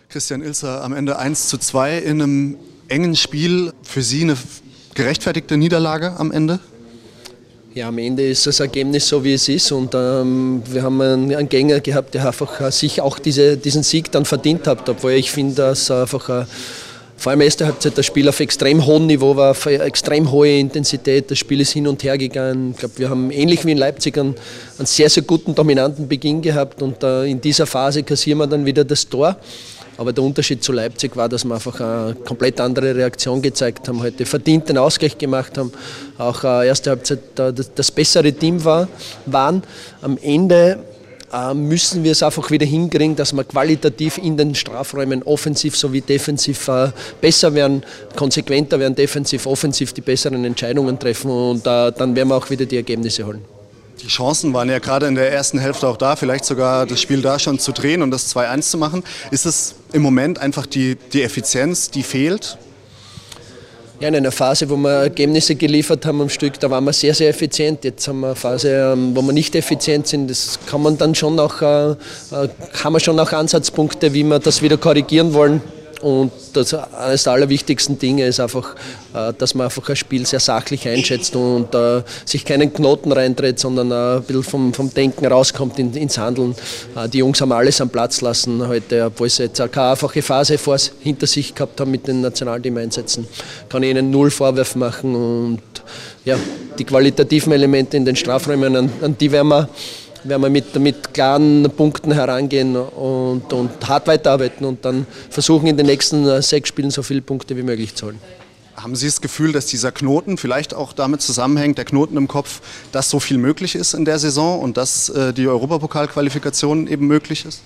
Christian Ilzer, am Ende 1:2 in einem engen Spiel. Für Sie eine gerechtfertigte Niederlage am Ende? Ja, am Ende ist das Ergebnis so, wie es ist, und wir haben einen Gegner gehabt, der einfach sich auch diesen Sieg dann verdient hat, obwohl ich finde, dass einfach vor allem erste Halbzeit das Spiel auf extrem hohem Niveau war, auf extrem hohe Intensität, das Spiel ist hin und her gegangen. Ich glaube, wir haben ähnlich wie in Leipzig einen sehr, sehr guten, dominanten Beginn gehabt, und in dieser Phase kassieren wir dann wieder das Tor. Aber der Unterschied zu Leipzig war, dass wir einfach eine komplett andere Reaktion gezeigt haben, heute verdient den Ausgleich gemacht haben, auch erste Halbzeit das bessere Team waren. Am Ende müssen wir es einfach wieder hinkriegen, dass wir qualitativ in den Strafräumen offensiv sowie defensiv besser werden, konsequenter werden, defensiv, offensiv die besseren Entscheidungen treffen, und dann werden wir auch wieder die Ergebnisse holen. Die Chancen waren ja gerade in der ersten Hälfte auch da, vielleicht sogar das Spiel da schon zu drehen und das 2:1 zu machen. Ist es im Moment einfach die Effizienz, die fehlt? Ja, in einer Phase, wo wir Ergebnisse geliefert haben am Stück, da waren wir sehr, sehr effizient. Jetzt haben wir eine Phase, wo wir nicht effizient sind. Das kann man dann schon auch, haben wir schon auch Ansatzpunkte, wie wir das wieder korrigieren wollen. Und eines der allerwichtigsten Dinge ist einfach, dass man einfach ein Spiel sehr sachlich einschätzt und sich keinen Knoten reindreht, sondern ein bisschen vom Denken rauskommt ins Handeln. Die Jungs haben alles am Platz lassen heute, obwohl sie jetzt keine einfache Phase hinter sich gehabt haben mit den Nationalteam-Einsätzen. Kann ich ihnen null Vorwürfe machen, und ja, die qualitativen Elemente in den Strafräumen, an die werden wir mit klaren Punkten herangehen und hart weiterarbeiten und dann versuchen, in den nächsten 6 Spielen so viele Punkte wie möglich zu holen. Haben Sie das Gefühl, dass dieser Knoten vielleicht auch damit zusammenhängt, der Knoten im Kopf, dass so viel möglich ist in der Saison und dass die Europapokalqualifikation eben möglich ist?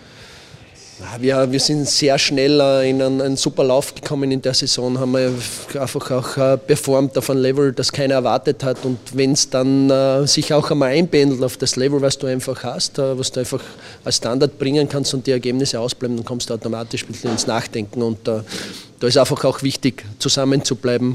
Wir sind sehr schnell in einen super Lauf gekommen in der Saison, haben wir einfach auch performt auf ein Level, das keiner erwartet hat, und wenn es dann sich auch einmal einpendelt auf das Level, was du einfach hast, was du einfach als Standard bringen kannst und die Ergebnisse ausbleiben, dann kommst du automatisch ein bisschen ins Nachdenken, und da ist einfach auch wichtig, zusammen zu bleiben,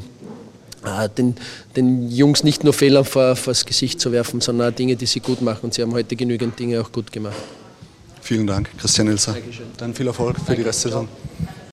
den Jungs nicht nur Fehler vors Gesicht zu werfen, sondern auch Dinge, die sie gut machen, und sie haben heute genügend Dinge auch gut gemacht. Vielen Dank, Christian Ilzer. Dankeschön. Dann viel Erfolg für die Restsaison.